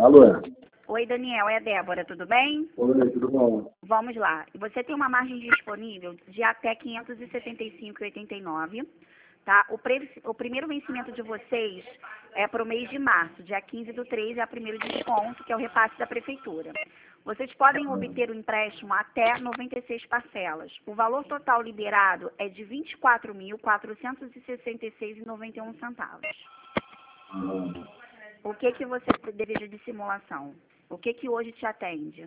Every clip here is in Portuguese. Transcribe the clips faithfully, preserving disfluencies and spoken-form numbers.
Alô? Oi, Daniel, é a Débora, tudo bem? Oi, tudo bom? Vamos lá. Você tem uma margem disponível de até quinhentos e setenta e cinco reais e oitenta e nove centavos, tá? O, pre... o primeiro vencimento de vocês é para o mês de março, dia quinze do três, é o primeiro desconto, que é o repasse da prefeitura. Vocês podem obter o empréstimo até noventa e seis parcelas. O valor total liberado é de vinte e quatro mil, quatrocentos e sessenta e seis reais e noventa e um centavos. Uhum. O que que você deseja de simulação? O que que hoje te atende?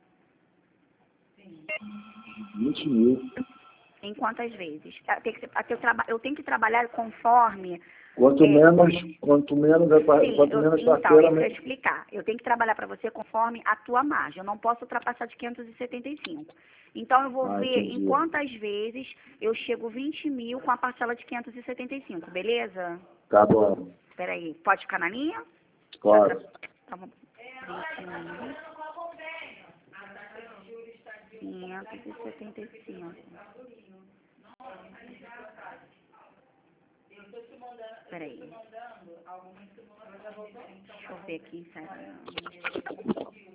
vinte mil. Em quantas vezes? Eu tenho que, eu traba- eu tenho que trabalhar conforme... Quanto é, menos, quanto menos, é pa- sim, quanto eu, menos então, parceira, é isso que eu ia me- explicar. Eu tenho que trabalhar para você conforme a tua margem. Eu não posso ultrapassar de quinhentos e setenta e cinco. Então, eu vou Ah, ver em entendi. quantas vezes eu chego vinte mil com a parcela de quinhentos e setenta e cinco, beleza? Tá bom. Espera aí, pode ficar na linha? Claro. Tá bom. vinte mil, quinhentos e setenta e cinco. Peraí. Deixa eu ver aqui, sério.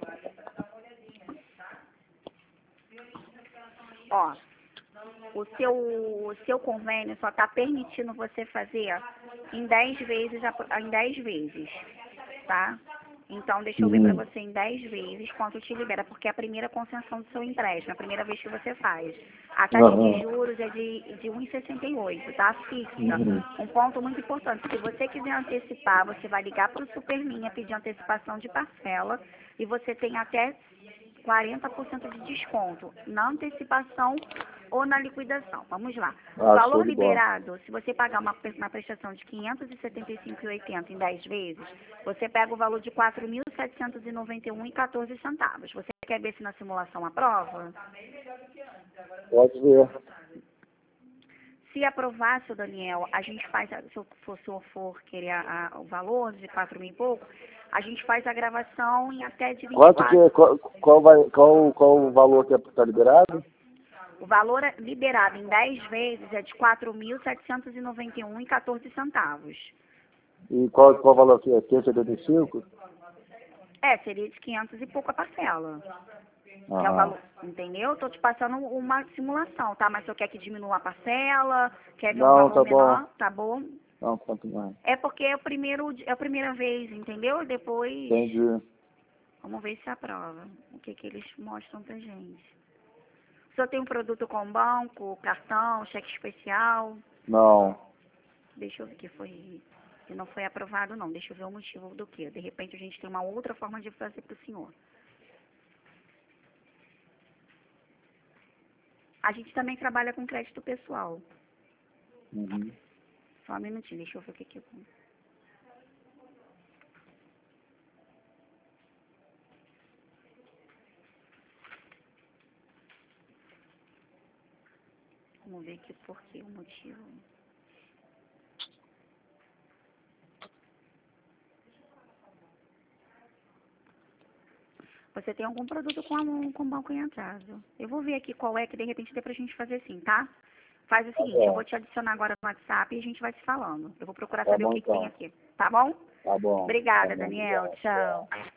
Ó, o seu, o seu convênio só está permitindo você fazer em dez vezes, a- em dez vezes, tá? Então, deixa eu ver para Uhum. você em dez vezes quanto te libera, porque é a primeira concessão do seu empréstimo, é a primeira vez que você faz. A taxa de Aham. juros é de, de um vírgula sessenta e oito, tá? Fixa. Uhum. Um ponto muito importante, se você quiser antecipar, você vai ligar para o Superminha, pedir antecipação de parcela, e você tem até quarenta por cento de desconto na antecipação ou na liquidação. Vamos lá. O Ah, show valor de bola. liberado, se você pagar uma, pre- uma prestação de quinhentos e setenta e cinco reais e oitenta centavos em dez vezes, você pega o valor de quatro mil setecentos e noventa e um reais e quatorze centavos. Você quer ver se na simulação aprova? Pode ver. Se aprovar, seu Daniel, a gente faz, a- se o for, se o senhor for querer a- a- o valor de quatro mil e pouco, a gente faz a gravação em até de vinte e Quanto que, quatro. qual, qual, vai, qual, qual o valor que está liberado? O valor liberado em dez vezes é de quatro mil setecentos e noventa e um reais e quatorze centavos. E qual, qual o valor que é? quinhentos e setenta e cinco? É, seria de quinhentos e pouco a parcela. Que é o Aham. valor, entendeu? Estou te passando uma simulação, tá? Mas se eu quer que diminua a parcela, quer ver um Não, valor tá menor, bom. tá bom? Não, quanto mais. É porque é, o primeiro, é a primeira vez, entendeu? Depois, Entendi. vamos ver se aprova. O que que eles mostram pra gente. O senhor tem um produto com banco, cartão, cheque especial? Não. Deixa eu ver que foi, que não foi aprovado não. Deixa eu ver o motivo do que. De repente a gente tem uma outra forma de fazer para o senhor. A gente também trabalha com crédito pessoal. Uhum. Só um minutinho, deixa eu ver o que que eu... Vamos ver aqui por que o motivo. Você tem algum produto com, com banco em atraso. Eu vou ver aqui qual é, que de repente dê pra gente fazer assim, tá? Faz o Tá seguinte, eu bom. vou te adicionar agora no WhatsApp e a gente vai se falando. Eu vou procurar Tá saber o bom que, que tem então. aqui, tá bom? Tá bom. Obrigada, Tá bom, Daniel. obrigado. Tchau.